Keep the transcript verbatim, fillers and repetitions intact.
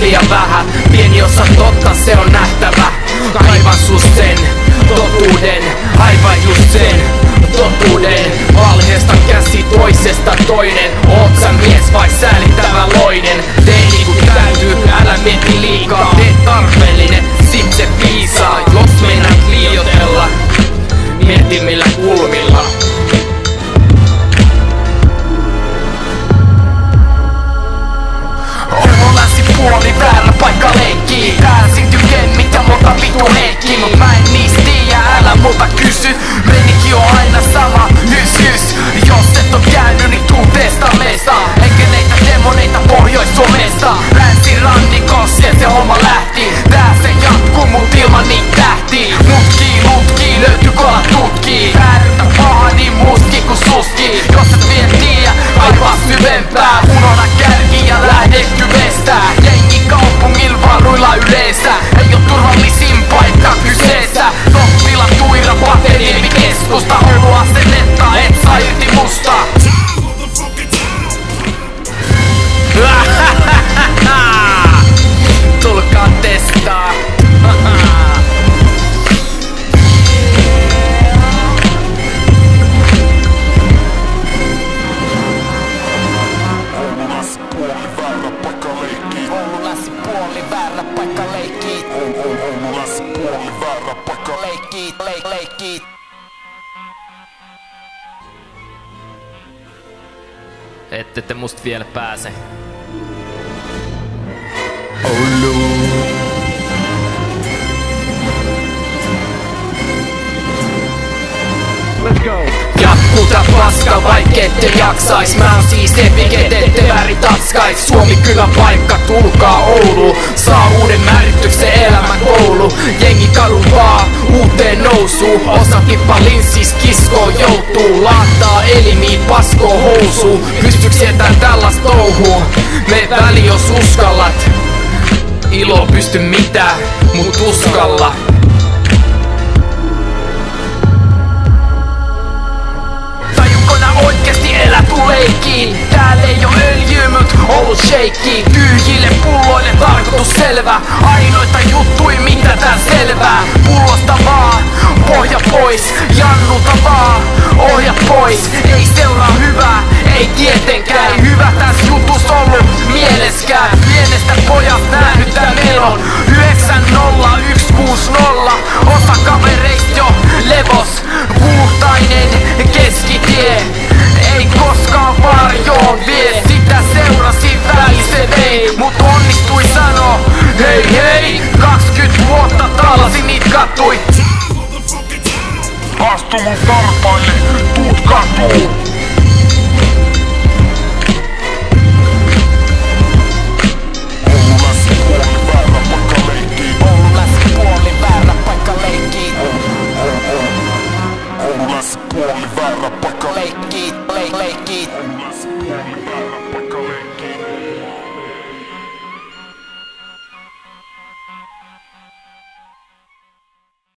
liian vähän. Pieni osa totta, se on nähtävä. Kaivan sus sen totuuden, aivan just sen totuuden. Valheesta käsi toisesta toinen. Oot sä mies vai säälittävä loinen? Tee niinku täytyy, älä mieti liikaa. Tee tarpeellinen, sit se piisaa. Jos meinaat liioitella, mieti millä kulmilla. Puoli väärä paikka leikkii. Pääsin tykemmit ja monta vitu heikkii. Mut mä en niistä tiiä, älä multa kysy. Meininki on aina sama, hys hys. Jos et oo käynyt, niin tuu testamesta. Enkeleitä demoneita Pohjois-Suomesta. Länsirannikossa ja se homma lähti. Tää se jatkuu mut ilman niitä tähtii. Mutkii, lutkii, löytyy kalat tutkii. Päädytä paha niin muski ku suski. Jos et vielä tiiä, kaipaa syvempää. Unohda kärki ja lähde kyvestää. Jengi kaupungilla varuilla yleensä. Ei oo turvallisin paikka kyseessä. Toppila, Tuira, Pateniemi, keskusta. Oulu asennetta, et saa irti musta. Tulkaa testaa. Ette te must vielä pääse. Oulu. Let's go. Jatkuu tää paska, vaikkette jaksais. Mä oon siis epiket, ette väri tatskais. Suomi kyllä paikka, tulkaa Oulu. Saa uuden määrityksen elämän koulu. Jengi kadun vaan uuteen nousuun. Osa tippa linssis kiskoo joutuu. Laattaa elimiin paskoo housuun. Pystyks jätää tällaista touhuu? Me väli jos uskallat. Ilo pysty mitään, mut uskalla. Oikeesti elä tuu leikkiin. Täällä ei oo öljyä, mut Oulu shakei. Tyhjille pulloille tarkoitus selvä. Ainoita juttui mitä tää selvää. Pullosta vaan, pohja pois. Jannuta vaan, ohja pois. Ei seuraa hyvää, ei tietenkään. Ei hyvä täs jutus ollu mieleskään. Pienestä pojat nähnyt tän melon. yhdeksän nolla yksi kuusi nolla. Osa kavereist jo levos. Puhtainen keskitie. Ei koskaan varjoon vie. Sitä seurasi väli se vei. Mut onnistui sano hei hei. kaksikymmentä vuotta taalasin niit kattui. Astu mun tarpaille, tuut katuun. Oulu läsipuoli väärä paikka leikkii. Oulu läsipuoli väärä paikka leikkii. Oulu läsipuoli väärä